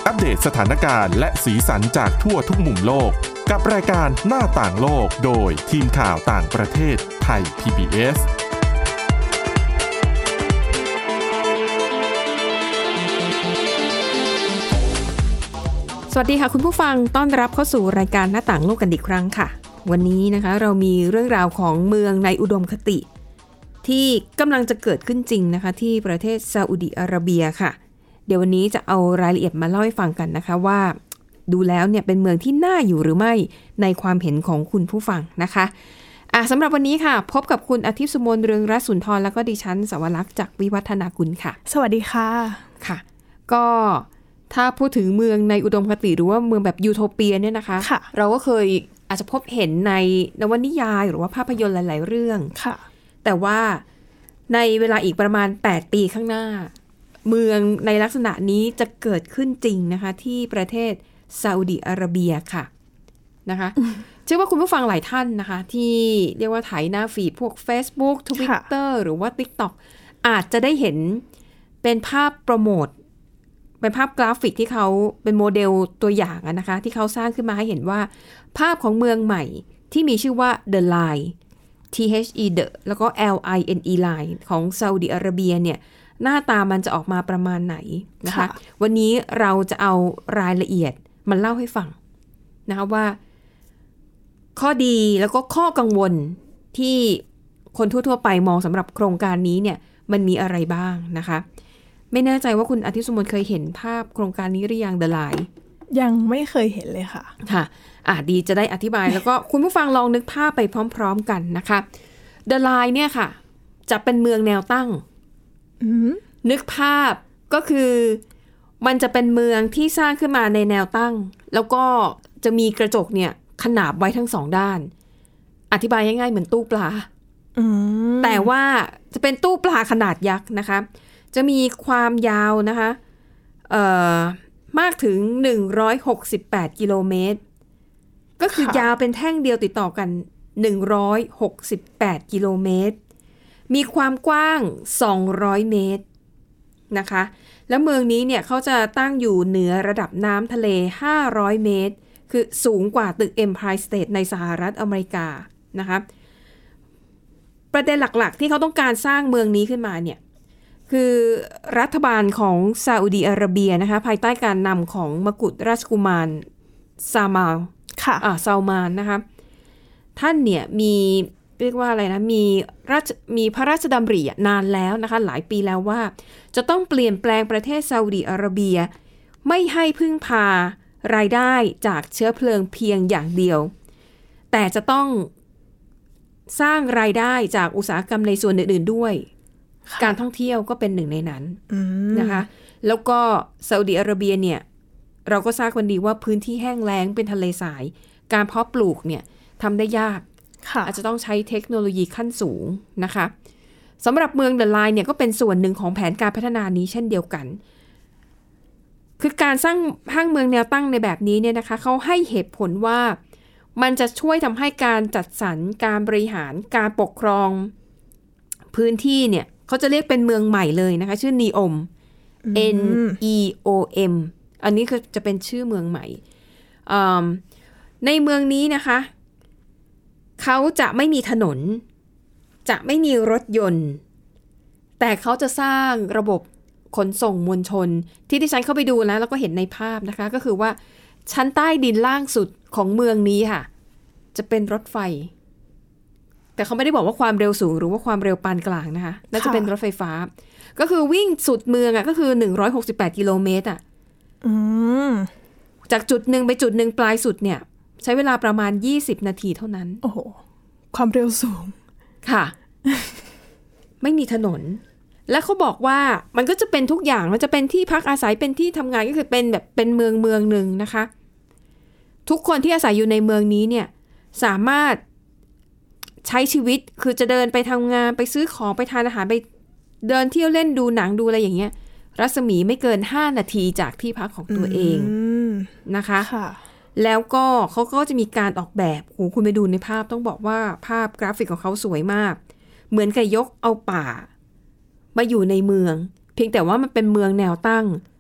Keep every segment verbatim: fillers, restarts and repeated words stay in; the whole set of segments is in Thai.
อัปเดตสถานการณ์และสีสันจากทั่วทุกมุมโลกกับรายการหน้าต่างโลกโดยทีมข่าวต่างประเทศไทย พี บี เอสสวัสดีค่ะคุณผู้ฟังต้อนรับเข้าสู่รายการหน้าต่างโลกกันอีกครั้งค่ะวันนี้นะคะเรามีเรื่องราวของเมืองในอุดมคติที่กำลังจะเกิดขึ้นจริงนะคะที่ประเทศซาอุดิอาระเบียค่ะเดี๋ยววันนี้จะเอารายละเอียดมาเล่าให้ฟังกันนะคะว่าดูแล้วเนี่ยเป็นเมืองที่น่าอยู่หรือไม่ในความเห็นของคุณผู้ฟังนะคะอ่ะสำหรับวันนี้ค่ะพบกับคุณอาทิตย์สุมนเรืองรัตน์สุนทรแล้วก็ดิฉันสวรักษ์จากวิวัฒนากุลค่ะสวัสดีค่ะค่ะก็ถ้าพูดถึงเมืองในอุดมคติหรือว่าเมืองแบบยูโทเปียเนี่ยนะคะเราก็เคยอาจจะพบเห็นในนวนิยายหรือว่าภาพยนตร์หลายๆเรื่องค่ะแต่ว่าในเวลาอีกประมาณแปดปีข้างหน้าเมืองในลักษณะนี้จะเกิดขึ้นจริงนะคะที่ประเทศซาอุดิอาระเบียค่ะนะคะเชื่อว่าคุณผู้ฟังหลายท่านนะคะที่เรียกว่าถ่ายหน้าฟีดพวก Facebook Twitter หรือว่า TikTok อาจจะได้เห็นเป็นภาพโปรโมทเป็นภาพกราฟิกที่เขาเป็นโมเดลตัวอย่างนะคะที่เขาสร้างขึ้นมาให้เห็นว่าภาพของเมืองใหม่ที่มีชื่อว่า The Line T H E The แล้วก็ L I N E Line ของซาอุดิอาระเบียเนี่ยหน้าตามันจะออกมาประมาณไหนนะคะวันนี้เราจะเอารายละเอียดมาเล่าให้ฟังนะคะว่าข้อดีแล้วก็ข้อกังวลที่คนทั่วๆไปมองสำหรับโครงการนี้เนี่ยมันมีอะไรบ้างนะคะไม่แน่ใจว่าคุณอาทิตย์สุมนเคยเห็นภาพโครงการนี้หรือยัง The Line ยังไม่เคยเห็นเลยค่ะค่ะอ่ะดีจะได้อธิบาย แล้วก็คุณผู้ฟังลองนึกภาพไปพร้อมๆกันนะคะ The Line เนี่ยค่ะจะเป็นเมืองแนวตั้งนึกภาพก็คือมันจะเป็นเมืองที่สร้างขึ้นมาในแนวตั้งแล้วก็จะมีกระจกเนี่ยขนาบไว้ทั้งสองด้านอธิบายง่ายๆเหมือนตู้ปลาแต่ว่าจะเป็นตู้ปลาขนาดยักษ์นะคะจะมีความยาวนะคะเอ่อมากถึงหนึ่งร้อยหกสิบแปดกิโลเมตรก็คือยาวเป็นแท่งเดียวติดต่อกันหนึ่งร้อยหกสิบแปดกิโลเมตรมีความกว้างสองร้อยเมตรนะคะแล้วเมืองนี้เนี่ยเขาจะตั้งอยู่เหนือระดับน้ำทะเลห้าร้อยเมตรคือสูงกว่าตึก Empire State ในสหรัฐอเมริกานะคะประเด็นหลักๆที่เขาต้องการสร้างเมืองนี้ขึ้นมาเนี่ยคือรัฐบาลของซาอุดิอาระเบียนะคะภายใต้การนำของมกุฎราชกุมารซามาลค่ะอ่าซาลมานนะคะท่านเนี่ยมีเรียกว่าอะไรนะมีราชมีพระราชดำรินานแล้วนะคะหลายปีแล้วว่าจะต้องเปลี่ยนแปลงประเทศซาอุดิอาระเบียไม่ให้พึ่งพารายได้จากเชื้อเพลิงเพียงอย่างเดียวแต่จะต้องสร้างรายได้จากอุตสาหกรรมในส่วนอื่นๆด้วยการท่องเที่ยวก็เป็นหนึ่งในนั้นนะคะแล้วก็ซาอุดิอาระเบียเนี่ยเราก็ทราบกันดีว่าพื้นที่แห้งแล้งเป็นทะเลทรายการเพาะปลูกเนี่ยทำได้ยากอาจจะต้องใช้เทคโนโลยีขั้นสูงนะคะสำหรับเมืองเดอะไลน์เนี่ยก็เป็นส่วนหนึ่งของแผนการพัฒนานี้เช่นเดียวกันคือการสร้างห้างเมืองแนวตั้งในแบบนี้เนี่ยนะคะเขาให้เหตุผลว่ามันจะช่วยทำให้การจัดสรรการบริหารการปกครองพื้นที่เนี่ยเขาจะเรียกเป็นเมืองใหม่เลยนะคะชื่อ Neom N E O M อันนี้คือจะเป็นชื่อเมืองใหม่ในเมืองนี้นะคะเขาจะไม่มีถนนจะไม่มีรถยนต์แต่เขาจะสร้างระบบขนส่งมวลชนที่ที่ฉันเข้าไปดูแล้วแล้วก็เห็นในภาพนะคะก็คือว่าชั้นใต้ดินล่างสุดของเมืองนี้ค่ะจะเป็นรถไฟแต่เขาไม่ได้บอกว่าความเร็วสูงหรือว่าความเร็วปานกลางนะคะน่าจะเป็นรถไฟฟ้าก็คือวิ่งสุดเมืองอ่ะก็คือหนึ่งร้อยหกสิบแปดกิโลเมตรอ่ะจากจุดหนึ่งไปจุดหนึ่งปลายสุดเนี่ยใช้เวลาประมาณยี่สิบนาทีเท่านั้นโอ้โหความเร็วสูงค่ะ ไม่มีถนนและเขาบอกว่ามันก็จะเป็นทุกอย่างมันจะเป็นที่พักอาศัยเป็นที่ทำงานก็คือเป็นแบบเป็นเมืองเมืองหนึ่งนะคะทุกคนที่อาศัยอยู่ในเมืองนี้เนี่ยสามารถใช้ชีวิตคือจะเดินไปทำงานไปซื้อของไปทานอาหารไปเดินเที่ยวเล่นดูหนังดูอะไรอย่างเงี้ยรัศมีไม่เกินห้านาทีจากที่พักของตัวเองนะคะแล้วก็เขาก็จะมีการออกแบบโหคุณไปดูในภาพต้องบอกว่าภาพกราฟิกของเขาสวยมากเหมือนกับยกเอาป่ามาอยู่ในเมืองเพียงแต่ว่ามันเป็นเมืองแนวตั้ง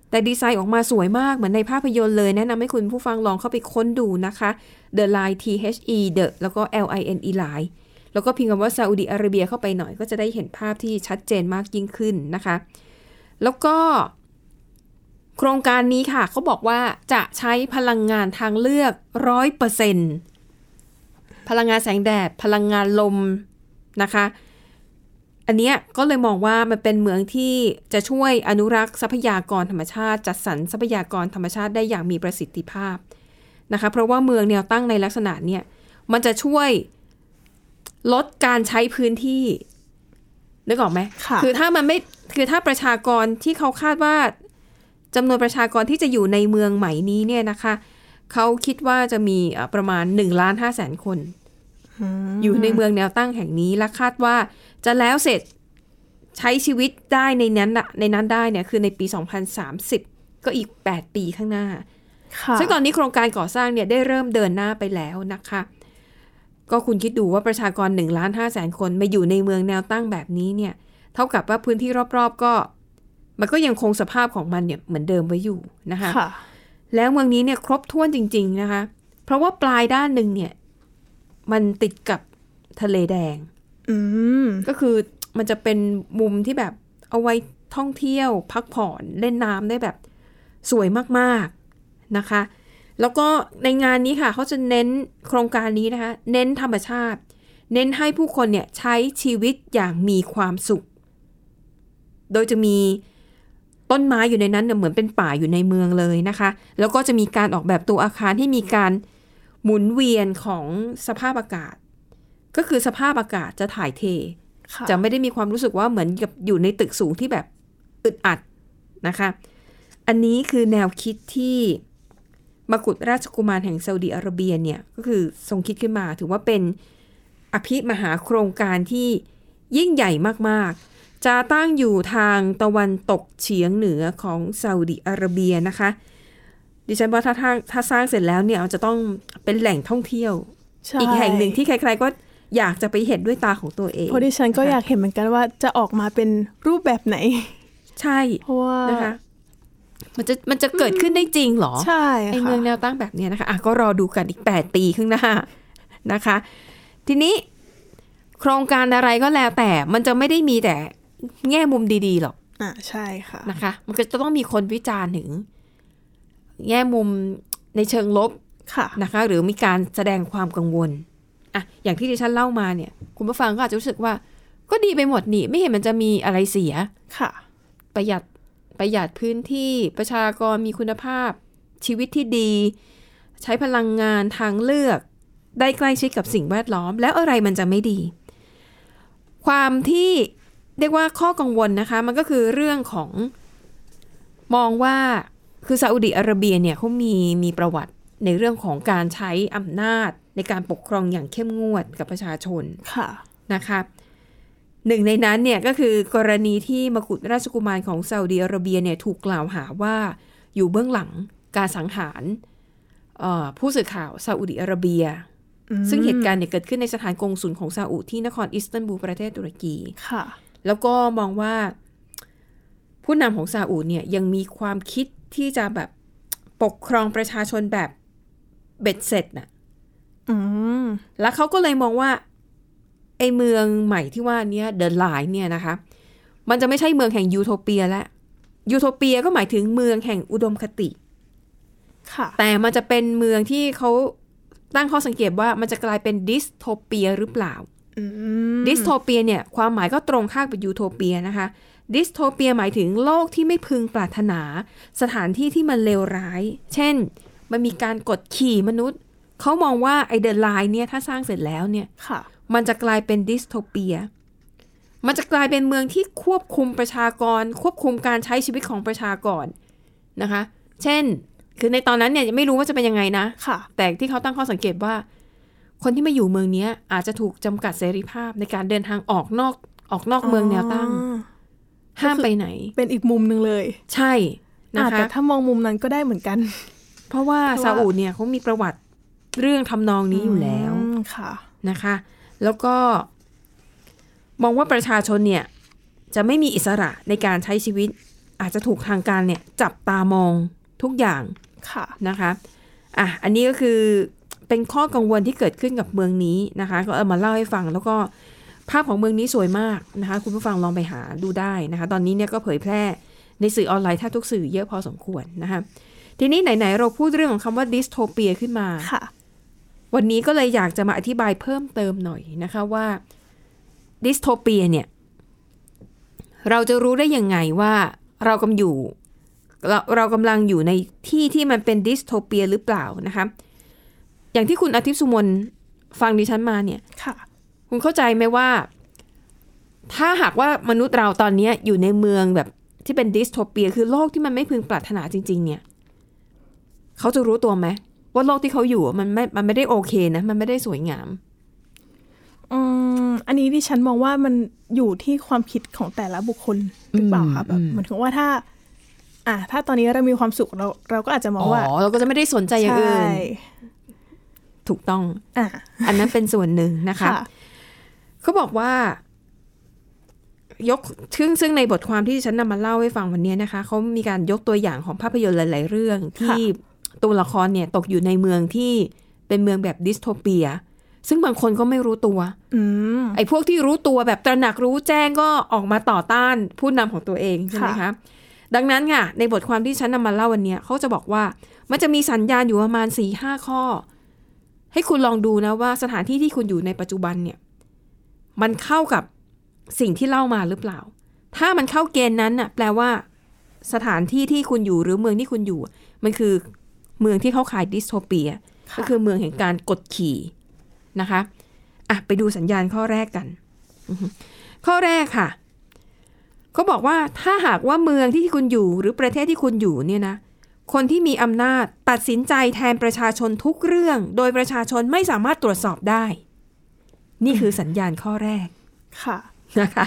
แต่ดีไซน์ออกมาสวยมากเหมือนในภาพยนตร์เลยแนะนำให้คุณผู้ฟังลองเข้าไปค้นดูนะคะ The Line T H E The แล้วก็ L I N E Line แล้วก็พิมพ์คำว่าซาอุดิอาระเบียเข้าไปหน่อยก็จะได้เห็นภาพที่ชัดเจนมากยิ่งขึ้นนะคะแล้วก็โครงการนี้ค่ะเขาบอกว่าจะใช้พลังงานทางเลือก ร้อยเปอร์เซ็นต์ พลังงานแสงแดดพลังงานลมนะคะอันเนี้ยก็เลยมองว่ามันเป็นเมืองที่จะช่วยอนุรักษ์ทรัพยากรธรรมชาติจัดสรรทรัพยากรธรรมชาติได้อย่างมีประสิทธิภาพนะคะเพราะว่าเมืองแนวตั้งในลักษณะเนี้ยมันจะช่วยลดการใช้พื้นที่นึกออกไหมคือถ้ามันไม่คือถ้าประชากรที่เขาคาดว่าจำนวนประชากรที่จะอยู่ในเมืองใหม่นี้เนี่ยนะคะเขาคิดว่าจะมีประมาณหนึ่งล้านห้าแสนคนอยู่ในเมืองแนวตั้งแห่งนี้และคาดว่าจะแล้วเสร็จใช้ชีวิตได้ในนั้นในนั้นได้เนี่ยคือในปีสองพันสามสิบก็อีกแปดปีข้างหน้าซึ่งตอนนี้โครงการก่อสร้างเนี่ยได้เริ่มเดินหน้าไปแล้วนะคะก็คุณคิดดูว่าประชากรหนึ่งล้านห้าแสนคนมาอยู่ในเมืองแนวตั้งแบบนี้เนี่ยเท่ากับว่าพื้นที่รอบๆก็มันก็ยังคงสภาพของมันเนี่ยเหมือนเดิมไว้อยู่นะคะแล้วเมืองนี้เนี่ยครบถ้วนจริงๆนะคะเพราะว่าปลายด้านหนึ่งเนี่ยมันติดกับทะเลแดงก็คือมันจะเป็นมุมที่แบบเอาไว้ท่องเที่ยวพักผ่อนเล่นน้ำได้แบบสวยมากๆนะคะแล้วก็ในงานนี้ค่ะเขาจะเน้นโครงการนี้นะคะเน้นธรรมชาติเน้นให้ผู้คนเนี่ยใช้ชีวิตอย่างมีความสุขโดยจะมีต้นไม้อยู่ในนั้นเนี่ยเหมือนเป็นป่าอยู่ในเมืองเลยนะคะแล้วก็จะมีการออกแบบตัวอาคารที่มีการหมุนเวียนของสภาพอากาศก็คือสภาพอากาศจะถ่ายเทจะไม่ได้มีความรู้สึกว่าเหมือนกับอยู่ในตึกสูงที่แบบอึดอัดนะคะอันนี้คือแนวคิดที่มกุฎราชกุมารแห่งซาอุดิอาระเบียเนี่ยก็คือทรงคิดขึ้นมาถือว่าเป็นอภิมหาโครงการที่ยิ่งใหญ่มากๆจะตั้งอยู่ทางตะวันตกเฉียงเหนือของซาอุดิอาระเบียนะคะดิฉันว่าถ้าถ้าสร้างเสร็จแล้วเนี่ยจะต้องเป็นแหล่งท่องเที่ยวอีกแห่งหนึ่งที่ใครๆก็อยากจะไปเห็นด้วยตาของตัวเองเพราะดิฉันก็อยากเห็นเหมือนกันว่าจะออกมาเป็นรูปแบบไหนใช่เพราะว่านะคะมันจะมันจะเกิดขึ้นได้จริงเหรอใช่ไอเมืองแนวตั้งแบบนี้นะคะอ่ะก็รอดูกันอีกแปดปีข้างหน้านะคะทีนี้โครงการอะไรก็แล้วแต่มันจะไม่ได้มีแต่แง่มุมดีๆหรอกอ่ะใช่ค่ะนะคะมันก็จะต้องมีคนวิจารณ์ถึงแง่มุมในเชิงลบนะคะหรือมีการแสดงความกังวลอ่ะอย่างที่ดิฉันเล่ามาเนี่ยคุณผู้ฟังก็อาจจะรู้สึกว่าก็ดีไปหมดนี่ไม่เห็นมันจะมีอะไรเสียค่ะประหยัดประหยัดพื้นที่ประชากรมีคุณภาพชีวิตที่ดีใช้พลังงานทางเลือกได้ใกล้ชิดกับสิ่งแวดล้อมแล้วอะไรมันจะไม่ดีความที่เรียกว่าข้อกังวลนะคะมันก็คือเรื่องของมองว่าคือซาอุดิอาระเบียเนี่ยเขามีมีประวัติในเรื่องของการใช้อำนาจในการปกครองอย่างเข้มงวดกับประชาชนนะคะหนึ่งในนั้นเนี่ยก็คือกรณีที่มกุฎราชกุมารของซาอุดิอาระเบียเนี่ยถูกกล่าวหาว่าอยู่เบื้องหลังการสังหารผู้สื่อข่าวซาอุดิอาระเบียซึ่งเหตุการณ์เนี่ยเกิดขึ้นในสถานกงสุลของซาอุที่นครอิสตันบูลประเทศตุรกีค่ะแล้วก็มองว่าผู้นำของซาอุเนี่ยยังมีความคิดที่จะแบบปกครองประชาชนแบบเบ็ดเสร็จน่ะแล้วเขาก็เลยมองว่าไอเมืองใหม่ที่ว่านี้เดอะไลน์เนี่ยนะคะมันจะไม่ใช่เมืองแห่งยูโทเปียแล้วยูโทเปียก็หมายถึงเมืองแห่งอุดมคติค่ะแต่มันจะเป็นเมืองที่เขาตั้งข้อสังเกตว่ามันจะกลายเป็นดิสโทเปียหรือเปล่าดิสโทเปียเนี่ยความหมายก็ตรงข้ามกับยูโทเปียนะคะดิสโทเปียหมายถึงโลกที่ไม่พึงปรารถนาสถานที่ที่มันเลวร้ายเช่นมันมีการกดขี่มนุษย์เขามองว่าไอเดอะไลน์เนี่ยถ้าสร้างเสร็จแล้วเนี่ยมันจะกลายเป็นดิสโทเปียมันจะกลายเป็นเมืองที่ควบคุมประชากรควบคุมการใช้ชีวิตของประชากรนะคะเช่นคือในตอนนั้นเนี่ยไม่รู้ว่าจะเป็นยังไงนะแต่ที่เขาตั้งข้อสังเกตว่าคนที่มาอยู่เมืองนี้อาจจะถูกจำกัดเสรีภาพในการเดินทางออกนอกออกนอกเมืองแนวตั้งห้ามไปไหนเป็นอีกมุมนึงเลยใช่นะคะแต่ถ้ามองมุมนั้นก็ได้เหมือนกันเพราะว่าซาอุเนี่ยเขามีประวัติเรื่องทำนองนี้อยู่แล้วค่ะนะคะแล้วก็มองว่าประชาชนเนี่ยจะไม่มีอิสระในการใช้ชีวิตอาจจะถูกทางการเนี่ยจับตามองทุกอย่างค่ะนะคะอ่ะอันนี้ก็คือเป็นข้อกังวลที่เกิดขึ้นกับเมืองนี้นะคะก็เอามาเล่าให้ฟังแล้วก็ภาพของเมืองนี้สวยมากนะคะคุณผู้ฟังลองไปหาดูได้นะคะตอนนี้เนี่ยก็เผยแพร่ในสื่อออนไลน์แทบทุกสื่อเยอะพอสมควรนะคะทีนี้ไหนๆเราพูดเรื่องของคำว่าดิสโทเปียขึ้นมาค่ะวันนี้ก็เลยอยากจะมาอธิบายเพิ่มเติมหน่อยนะคะว่าดิสโทเปียเนี่ยเราจะรู้ได้ยังไงว่าเรากำลังอยู่เราเรากำลังอยู่ในที่ที่มันเป็นดิสโทเปียหรือเปล่านะคะอย่างที่คุณอาทิตย์สุมนฟังดิฉันมาเนี่ยค่ะคุณเข้าใจไหมว่าถ้าหากว่ามนุษย์เราตอนนี้อยู่ในเมืองแบบที่เป็นดิสโทเปียคือโลกที่มันไม่พึงปรารถนาจริงๆเนี่ยเขาจะรู้ตัวไหมว่าโลกที่เขาอยู่มันไม่มันไม่ได้โอเคนะมันไม่ได้สวยงามอืมอันนี้ดิฉันมองว่ามันอยู่ที่ความคิดของแต่ละบุคคลหรือเปล่าคะแบบเหมือนถึงว่าถ้าอ่ะถ้าตอนนี้เรามีความสุขเราเราก็อาจจะมองว่าอ๋อเราก็จะไม่ได้สนใจอย่างอื่นถูกต้องอ่ะอันนั้นเป็นส่วนหนึ่งนะคะเขาบอกว่ายกซึ่งซึ่งในบทความที่ฉันนำมาเล่าให้ฟังวันนี้นะคะเขามีการยกตัวอย่างของภาพยนตร์หลายๆเรื่องที่ตัวละครเนี่ยตกอยู่ในเมืองที่เป็นเมืองแบบดิสโทเปียซึ่งบางคนก็ไม่รู้ตัวไอ้พวกที่รู้ตัวแบบตระหนักรู้แจ้งก็ออกมาต่อต้านผู้นำของตัวเองใช่ไหมคะดังนั้นค่ะในบทความที่ฉันนำมาเล่าวันนี้เขาจะบอกว่ามันจะมีสัญญาณอยู่ประมาณ สี่ห้า ข้อให้คุณลองดูนะว่าสถานที่ที่คุณอยู่ในปัจจุบันเนี่ยมันเข้ากับสิ่งที่เล่ามาหรือเปล่าถ้ามันเข้าเกณฑ์นั้นน่ะแปลว่าสถานที่ที่คุณอยู่หรือเมืองที่คุณอยู่มันคือเมืองที่เข้าข่ายดิสโทเปียก็คือเมืองแห่งการกดขี่นะคะอ่ะไปดูสัญญาณข้อแรกกันข้อแรกค่ะเขาบอกว่าถ้าหากว่าเมืองที่คุณอยู่หรือประเทศที่คุณอยู่เนี่ยนะคนที่มีอำนาจตัดสินใจแทนประชาชนทุกเรื่องโดยประชาชนไม่สามารถตรวจสอบได้นี่คือสัญญาณข้อแรกค่ะนะคะ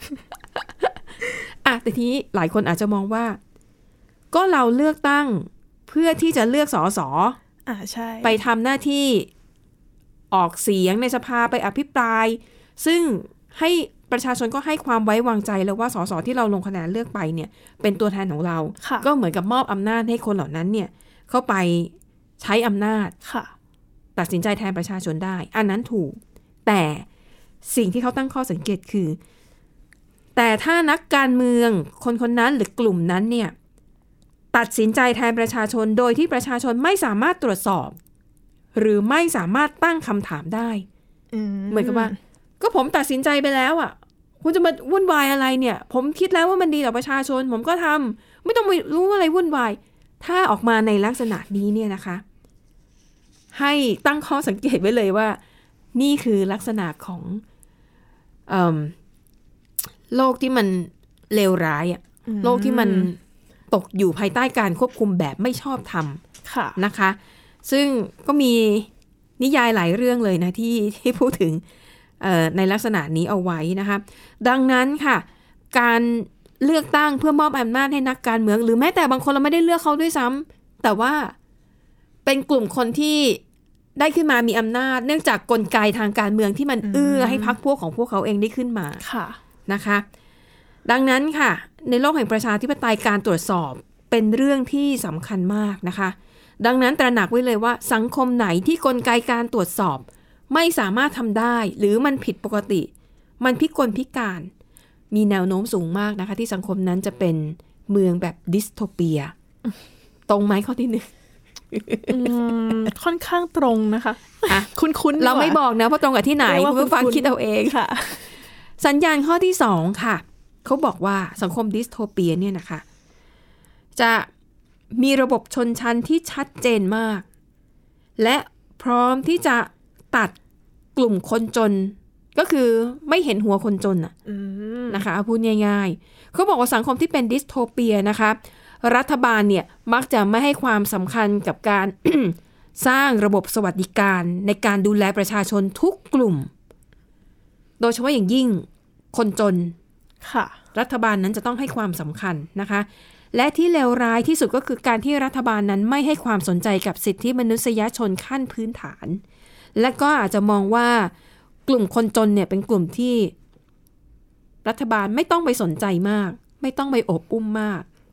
อ่ะแต่ทีนี้หลายคนอาจจะมองว่าก็เราเลือกตั้งเพื่อที่จะเลือกสสอ่าใช่ไปทำหน้าที่ออกเสียงในสภาไปอภิปรายซึ่งให้ประชาชนก็ให้ความไว้วางใจแล้วว่าสสที่เราลงคะแนนเลือกไปเนี่ยเป็นตัวแทนของเราก็เหมือนกับมอบอำนาจให้คนเหล่านั้นเนี่ยเข้าไปใช้อำนาจตัดสินใจแทนประชาชนได้อันนั้นถูกแต่สิ่งที่เขาตั้งข้อสังเกตคือแต่ถ้านักการเมืองคนคนนั้นหรือกลุ่มนั้นเนี่ยตัดสินใจแทนประชาชนโดยที่ประชาชนไม่สามารถตรวจสอบหรือไม่สามารถตั้งคำถามได้เหมือนกับว่าก็ผมตัดสินใจไปแล้วอ่ะคุณจะมาวุ่นวายอะไรเนี่ยผมคิดแล้วว่ามันดีต่อประชาชนผมก็ทำไม่ต้องไปรู้อะไรวุ่นวายถ้าออกมาในลักษณะนี้เนี่ยนะคะให้ตั้งข้อสังเกตไว้เลยว่านี่คือลักษณะของเอ่อโลกที่มันเลวร้ายอ่ะโลกที่มันตกอยู่ภายใต้การควบคุมแบบไม่ชอบธรรมนะคะซึ่งก็มีนิยายหลายเรื่องเลยนะที่ที่พูดถึงในลักษณะนี้เอาไว้นะคะดังนั้นค่ะการเลือกตั้งเพื่อมอบอำนาจให้นักการเมืองหรือแม้แต่บางคนเราไม่ได้เลือกเขาด้วยซ้ำแต่ว่าเป็นกลุ่มคนที่ได้ขึ้นมามีอำนาจเนื่องจากกลไกทางการเมืองที่มันเอื้อให้พรรคพวกของพวกเขาเองได้ขึ้นมานะคะดังนั้นค่ะในโลกแห่งประชาธิปไตยการตรวจสอบเป็นเรื่องที่สำคัญมากนะคะดังนั้นตระหนักไว้เลยว่าสังคมไหนที่กลไกการตรวจสอบไม่สามารถทำได้หรือมันผิดปกติมันพิกลพิการมีแนวโน้มสูงมากนะคะที่สังคมนั้นจะเป็นเมืองแบบดิสโทเปียตรงไหมข้อที่หนึ่งค่อนข้างตรงนะคะะคุ้นๆเราไม่บอกนะเพราะตรงกับที่ไหนคุณผู้ฟังคิดเอาเองค่ะสัญญาณข้อที่สองค่ะเขาบอกว่าสังคมดิสโทเปียเนี่ยนะคะจะมีระบบชนชั้นที่ชัดเจนมากและพร้อมที่จะตัดกลุ่มคนจนก็คือไม่เห็นหัวคนจนน่ะนะคะพูดง่ายๆเขาบอกว่าสังคมที่เป็นดิสโทเปียนะคะรัฐบาลเนี่ยมักจะไม่ให้ความสำคัญกับการ สร้างระบบสวัสดิการในการดูแลประชาชนทุกกลุ่มโดยเฉพาะอย่างยิ่งคนจนค่ะรัฐบาลนั้นจะต้องให้ความสำคัญนะคะและที่เลวร้ายที่สุดก็คือการที่รัฐบาลนั้นไม่ให้ความสนใจกับสิทธิมนุษยชนขั้นพื้นฐานและก็อาจจะมองว่ากลุ่มคนจนเนี่ยเป็นกลุ่มที่รัฐบาลไม่ต้องไปสนใจมากไม่ต้องไปอบอุ้มมาก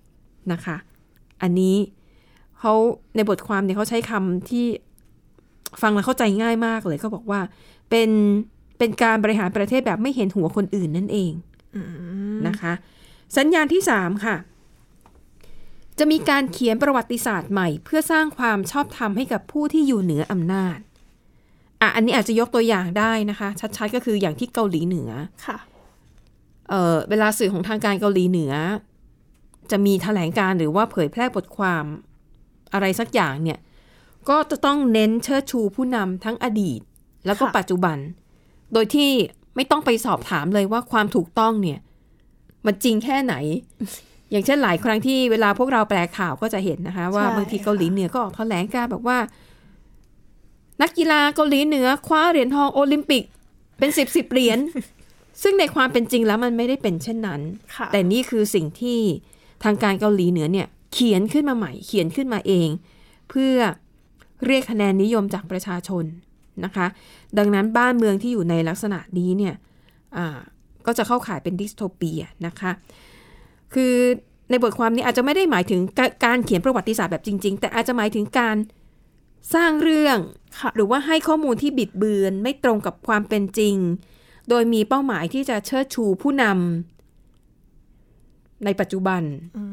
นะคะอันนี้เขาในบทความเนี่ยเขาใช้คำที่ฟังแล้วเข้าใจง่ายมากเลยเขาบอกว่าเป็นเป็นการบริหารประเทศแบบไม่เห็นหัวคนอื่นนั่นเองนะคะสัญญาณที่สามค่ะจะมีการเขียนประวัติศาสตร์ใหม่เพื่อสร้างความชอบธรรมให้กับผู้ที่อยู่เหนืออำนาจอ่ะอันนี้อาจจะยกตัวอย่างได้นะคะชัดๆก็คืออย่างที่เกาหลีเหนือค่ะเอ่อเวลาสื่อของทางการเกาหลีเหนือจะมีแถลงการณ์หรือว่าเผยแพร่บทความอะไรสักอย่างเนี่ยก็จะต้องเน้นเชิดชูผู้นำทั้งอดีตแล้วก็ปัจจุบันโดยที่ไม่ต้องไปสอบถามเลยว่าความถูกต้องเนี่ยมันจริงแค่ไหน อย่างเช่นหลายครั้งที่เวลาพวกเราแปลข่าวก็จะเห็นนะคะว่าบางทีเกาหลีเหนือก็ออกแถลงการแบบว่านักกีฬาเกาหลีเหนือคว้าเหรียญทองโอลิมปิกเป็นสิบสิบเหรียญ ซึ่งในความเป็นจริงแล้วมันไม่ได้เป็นเช่นนั้นแต่นี่คือสิ่งที่ทางการเกาหลีเหนือเนี่ยเขียนขึ้นมาใหม่เขียนขึ้นมาเองเพื่อเรียกคะแนนนิยมจากประชาชนนะคะดังนั้นบ้านเมืองที่อยู่ในลักษณะนี้เนี่ยก็จะเข้าข่ายเป็นดิสโทเปียนะคะคือในบทความนี้อาจจะไม่ได้หมายถึงการเขียนประวัติศาสตร์แบบจริงๆแต่อาจจะหมายถึงการสร้างเรื่องหรือว่าให้ข้อมูลที่บิดเบือนไม่ตรงกับความเป็นจริงโดยมีเป้าหมายที่จะเชิดชูผู้นำในปัจจุบัน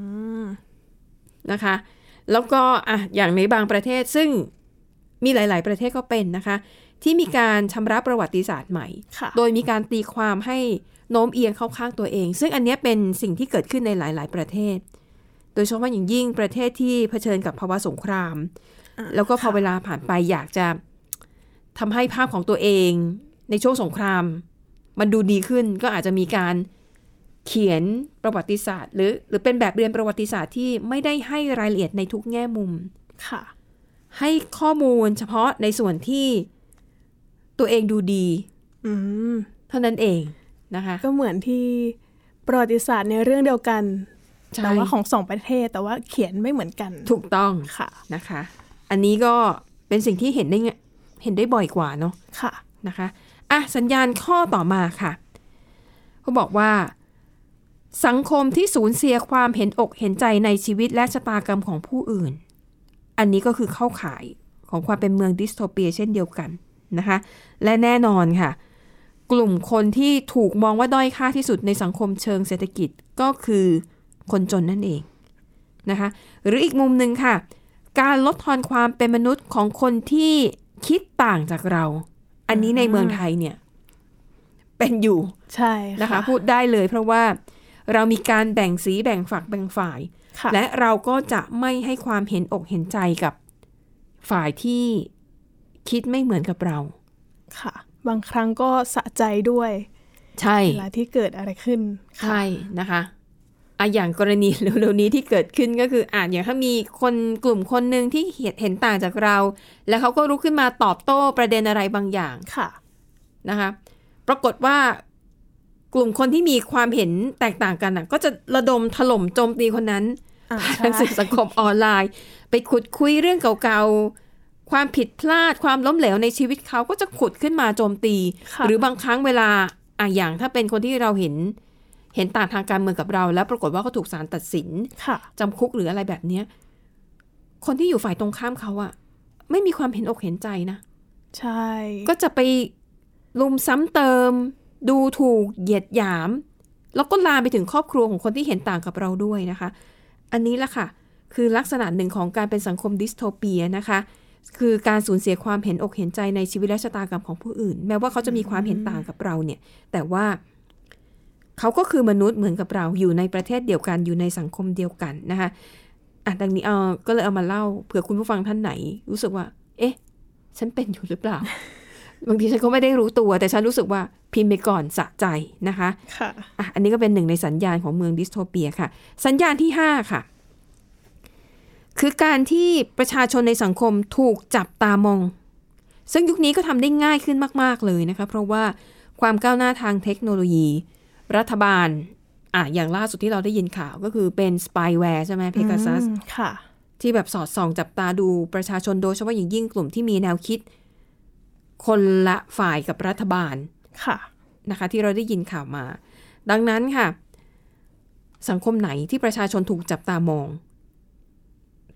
นะคะแล้วก็อ่ะอย่างในบางประเทศซึ่งมีหลายๆประเทศก็เป็นนะคะที่มีการชำระประวัติศาสตร์ใหม่โดยมีการตีความให้โน้มเอียงเข้าข้างตัวเองซึ่งอันนี้เป็นสิ่งที่เกิดขึ้นในหลายๆประเทศโดยเฉพาะอย่างยิ่งประเทศที่เผชิญกับภาวะสงครามแล้วก็พอเวลาผ่านไปอยากจะทำให้ภาพของตัวเองในช่วงสงครามมันดูดีขึ้นก็อาจจะมีการเขียนประวัติศาสตร์หรือหรือเป็นแบบเรียนประวัติศาสตร์ที่ไม่ได้ให้รายละเอียดในทุกแง่มุมค่ะให้ข้อมูลเฉพาะในส่วนที่ตัวเองดูดีเท่านั้นเองนะคะก็เหมือนที่ประวัติศาสตร์ในเรื่องเดียวกันแต่ว่าของสองประเทศแต่ว่าเขียนไม่เหมือนกันถูกต้องค่ะนะคะอันนี้ก็เป็นสิ่งที่เห็นได้เห็นได้บ่อยกว่าเนาะค่ะนะคะอ่ะสัญญาณข้อต่อมาค่ะเขาบอกว่าสังคมที่สูญเสียความเห็นอกเห็นใจในชีวิตและชะตากรรมของผู้อื่นอันนี้ก็คือเข้าข่ายของความเป็นเมืองดิสโทเปียเช่นเดียวกันนะคะและแน่นอนค่ะกลุ่มคนที่ถูกมองว่าด้อยค่าที่สุดในสังคมเชิงเศรษฐกิจก็คือคนจนนั่นเองนะคะหรืออีกมุมนึงค่ะการลดทอนความเป็นมนุษย์ของคนที่คิดต่างจากเราอันนี้ในเมืองไทยเนี่ยเป็นอยู่ใช่นะคะพูดได้เลยเพราะว่าเรามีการแบ่งสีแบ่งฝักแบ่งฝ่ายและเราก็จะไม่ให้ความเห็นอกเห็นใจกับฝ่ายที่คิดไม่เหมือนกับเราค่ะบางครั้งก็สะใจด้วยใช่เวลาที่เกิดอะไรขึ้นใช่นะคะอ่ะอย่างกรณีเร็วๆนี้ที่เกิดขึ้นก็คืออ่ะอย่างถ้ามีคนกลุ่มคนนึงที่เห็นต่างจากเราแล้วเขาก็ลุกขึ้นมาตอบโต้ประเด็นอะไรบางอย่างค่ะนะคะปรากฏว่ากลุ่มคนที่มีความเห็นแตกต่างกันน่ะก็จะระดมถล่มโจมตีคนนั้นทางสื่อสังคมออนไลน์ไปขุดคุยเรื่องเก่าๆความผิดพลาดความล้มเหลวในชีวิตเขาก็จะขุดขึ้นมาโจมตีหรือบางครั้งเวลาอ่ะอย่างถ้าเป็นคนที่เราเห็นเห็นต่างทางการเมืองกับเราแล้วปรากฏว่าเขาถูกศาลตัดสินจำคุกหรืออะไรแบบนี้คนที่อยู่ฝ่ายตรงข้ามเขาอะไม่มีความเห็นอกเห็นใจนะใช่ก็จะไปลุมซ้ำเติมดูถูกเหยียดหยามแล้วก็ลามไปถึงครอบครัวของคนที่เห็นต่างกับเราด้วยนะคะอันนี้แหละค่ะคือลักษณะหนึ่งของการเป็นสังคมดิสโทเปียนะคะคือการสูญเสียความเห็นอกเห็นใจในชีวิตและชะตากรรมของผู้อื่นแม้ว่าเขาจะมีความเห็นต่างกับเราเนี่ยแต่ว่าเขาก็คือมนุษย์เหมือนกับเราอยู่ในประเทศเดียวกันอยู่ในสังคมเดียวกันนะคะอ่ะดังนี้เออก็เลยเอามาเล่าเผื่อคุณผู้ฟังท่านไหนรู้สึกว่าเอ๊ะฉันเป็นอยู่หรือเปล่า บางทีฉันก็ไม่ได้รู้ตัวแต่ฉันรู้สึกว่าพิมพ์ไปก่อนสะใจนะคะค่ะอ่ะอันนี้ก็เป็นหนึ่งในสัญญาณของเมืองดิสโทเปียค่ะสัญญาณที่ห้าค่ะคือการที่ประชาชนในสังคมถูกจับตามองซึ่งยุคนี้ก็ทำได้ง่ายขึ้นมากๆเลยนะคะเพราะว่าความก้าวหน้าทางเทคโนโลยีรัฐบาลอ่ะอย่างล่าสุดที่เราได้ยินข่าวก็คือเป็นสปายแวร์ใช่ไหมเพกาซัสค่ะที่แบบสอดส่องจับตาดูประชาชนโดยเฉพาะอย่างยิ่งกลุ่มที่มีแนวคิดคนละฝ่ายกับรัฐบาลค่ะนะคะที่เราได้ยินข่าวมาดังนั้นค่ะสังคมไหนที่ประชาชนถูกจับตามอง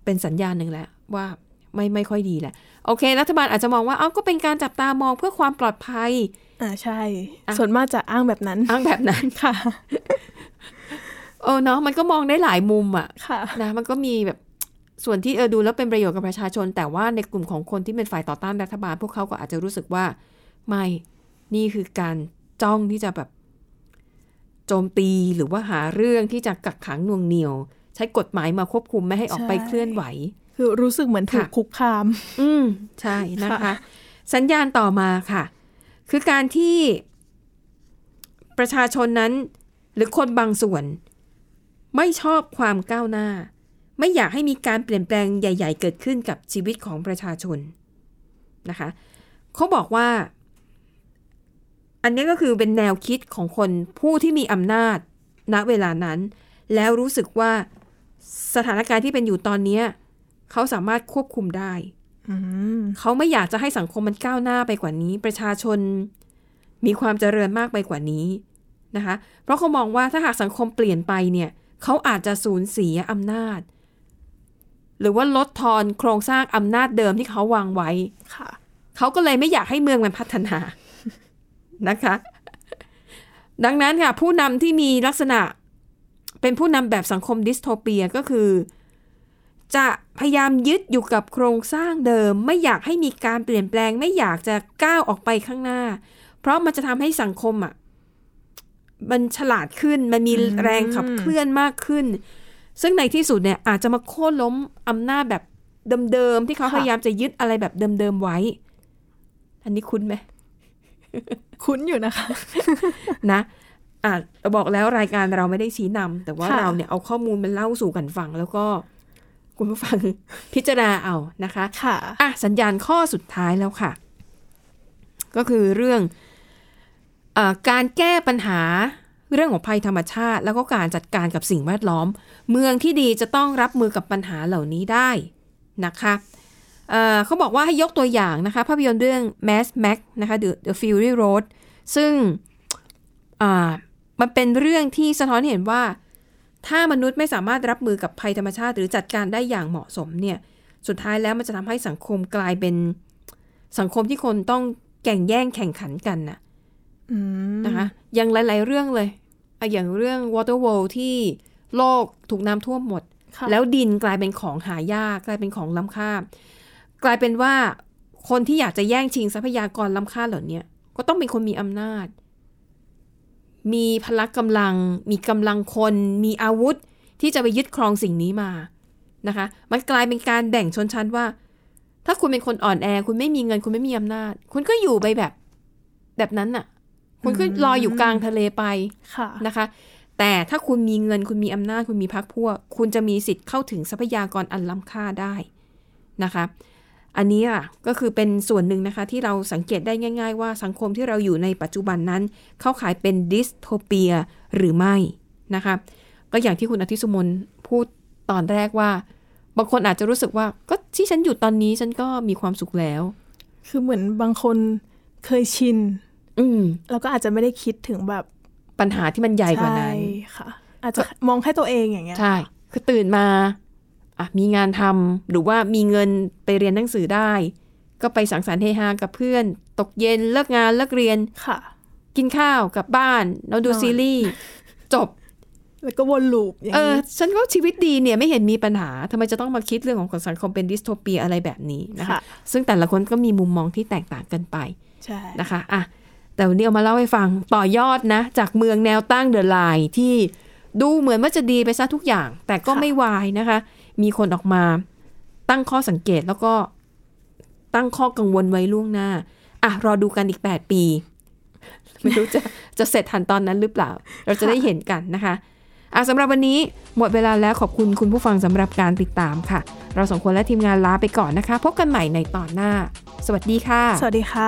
เป็นสัญญาณหนึ่งแหละว่าไม่ไม่ค่อยดีแหละโอเครัฐบาลอาจจะมองว่าเอ้าก็เป็นการจับตามองเพื่อความปลอดภัยอ่าใช่ส่วนมากจะอ้างแบบนั้นอ้างแบบนั้นค่ะเออเนาะมันก็มองได้หลายมุมอ่ะค่ะนะมันก็มีแบบส่วนที่เออดูแล้วเป็นประโยชน์กับประชาชนแต่ว่าในกลุ่มของคนที่เป็นฝ่ายต่อต้านรัฐบาลพวกเขาก็อาจจะรู้สึกว่าไม่นี่คือการจ้องที่จะแบบโจมตีหรือว่าหาเรื่องที่จะกักขังหน่วงเหนี่ยวใช้กฎหมายมาควบคุมไม่ให้ออกไปเคลื่อนไหวคือรู้สึกเหมือนถูกคุกคามอืมใช่นะคะสัญญาณต่อมาค่ะคือการที่ประชาชนนั้นหรือคนบางส่วนไม่ชอบความก้าวหน้าไม่อยากให้มีการเปลี่ยนแปลงใหญ่ๆเกิดขึ้นกับชีวิตของประชาชนนะคะเขาบอกว่าอันนี้ก็คือเป็นแนวคิดของคนผู้ที่มีอำนาจณเวลานั้นแล้วรู้สึกว่าสถานการณ์ที่เป็นอยู่ตอนนี้เขาสามารถควบคุมได้เขาไม่อยากจะให้สังคมมันก้าวหน้าไปกว่านี้ประชาชนมีความเจริญมากไปกว่านี้นะคะเพราะเขามองว่าถ้าหากสังคมเปลี่ยนไปเนี่ยเขาอาจจะสูญเสียอำนาจหรือว่าลดทอนโครงสร้างอำนาจเดิมที่เขาวางไว้เขาก็เลยไม่อยากให้เมืองมันพัฒนานะคะดังนั้นค่ะผู้นำที่มีลักษณะเป็นผู้นำแบบสังคมดิสโทเปียก็คือจะพยายามยึดอยู่กับโครงสร้างเดิมไม่อยากให้มีการเปลี่ยนแปลงไม่อยากจะก้าวออกไปข้างหน้าเพราะมันจะทำให้สังคมอ่ะมันฉลาดขึ้นมันมีแรงขับเคลื่อนมากขึ้นซึ่งในที่สุดเนี่ยอาจจะมาโค่นล้มอำนาจแบบเดิมๆที่เขาพยายามจะยึดอะไรแบบเดิมๆไว้อันนี้คุ้นไหมคุ้นอยู่นะคะนะอ่ะบอกแล้วรายการเราไม่ได้ชี้นำแต่ว่าเราเนี่ยเอาข้อมูลมาเล่าสู่กันฟังแล้วก็คุณผู้ฟังพิจารณาเอานะคะค่ะอ่ะสัญญาณข้อสุดท้ายแล้วค่ะก็คือเรื่องอ่าการแก้ปัญหาเรื่องของภัยธรรมชาติแล้วก็การจัดการกับสิ่งแวดล้อมเมืองที่ดีจะต้องรับมือกับปัญหาเหล่านี้ได้นะคะเอ่อเขาบอกว่าให้ยกตัวอย่างนะคะภาพยนตร์เรื่อง Mad Max นะคะ The, The Fury Road ซึ่งอ่ามันเป็นเรื่องที่สะท้อนเห็นว่าถ้ามนุษย์ไม่สามารถรับมือกับภัยธรรมชาติหรือจัดการได้อย่างเหมาะสมเนี่ยสุดท้ายแล้วมันจะทำให้สังคมกลายเป็นสังคมที่คนต้องแข่งแย่งแข่งขันกันน่ะนะคะอย่างหลายๆเรื่องเลยอย่างเรื่อง Water World ที่โลกถูกน้ำท่วมหมดแล้วดินกลายเป็นของหายากกลายเป็นของล้ำค่ากลายเป็นว่าคนที่อยากจะแย่งชิงทรัพยากรล้ำค่าเหล่านี้ก็ต้องเป็นคนมีอำนาจมีพละกำลังมีกำลังคนมีอาวุธที่จะไปยึดครองสิ่งนี้มานะคะมันกลายเป็นการแบ่งชนชั้นว่าถ้าคุณเป็นคนอ่อนแอคุณไม่มีเงินคุณไม่มีอำนาจคุณก็อยู่ไปแบบแบบนั้นน่ะคุณก็ลอยอยู่กลางทะเลไปนะคะแต่ถ้าคุณมีเงินคุณมีอำนาจคุณมีพรรคพวกคุณจะมีสิทธิ์เข้าถึงทรัพยากรอันล้ำค่าได้นะคะอันนี้อ่ะก็คือเป็นส่วนหนึ่งนะคะที่เราสังเกตได้ง่ายๆว่าสังคมที่เราอยู่ในปัจจุบันนั้นเข้าข่ายเป็นดิสโทเปียหรือไม่นะคะก็อย่างที่คุณอาทิตย์สุมนพูดตอนแรกว่าบางคนอาจจะรู้สึกว่าก็ที่ฉันอยู่ตอนนี้ฉันก็มีความสุขแล้วคือเหมือนบางคนเคยชินอืมแล้วก็อาจจะไม่ได้คิดถึงแบบปัญหาที่มันใหญ่กว่านั้นใช่ค่ะอาจจะมองแค่ตัวเองอย่างเงี้ยใช่คือตื่นมาอ่ะมีงานทำหรือว่ามีเงินไปเรียนหนังสือได้ก็ไปสังสรรค์เฮฮากับเพื่อนตกเย็นเลิกงานเลิกเรียนค่ะกินข้าวกลับบ้านเราดูซีรีส์จบแล้วก็วนลูปอย่างนี้เออฉันก็ชีวิตดีเนี่ยไม่เห็นมีปัญหาทำไมจะต้องมาคิดเรื่องของสังคมเป็นดิสโทเปียอะไรแบบนี้นะคะซึ่งแต่ละคนก็มีมุมมองที่แตกต่างกันไปใช่นะคะอ่ะแต่วันนี้เอามาเล่าให้ฟังต่อยอดนะจากเมืองแนวตั้งเดอะไลน์ที่ดูเหมือนว่าจะดีไปซะทุกอย่างแต่ก็ไม่วายนะคะมีคนออกมาตั้งข้อสังเกตแล้วก็ตั้งข้อกังวลไว้ล่วงหน้าอ่ะรอดูกันอีกแปดปีไม่รู้จะจะเสร็จทันตอนนั้นหรือเปล่าเราจะได้เห็นกันนะคะอ่ะสำหรับวันนี้หมดเวลาแล้วขอบคุณคุณผู้ฟังสำหรับการติดตามค่ะเราสองคนและทีมงานลาไปก่อนนะคะพบกันใหม่ในตอนหน้าสวัสดีค่ะสวัสดีค่ะ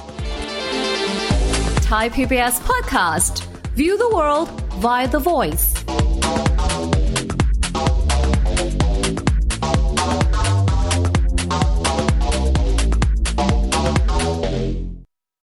Thai พี บี เอส Podcast View the world via The Voice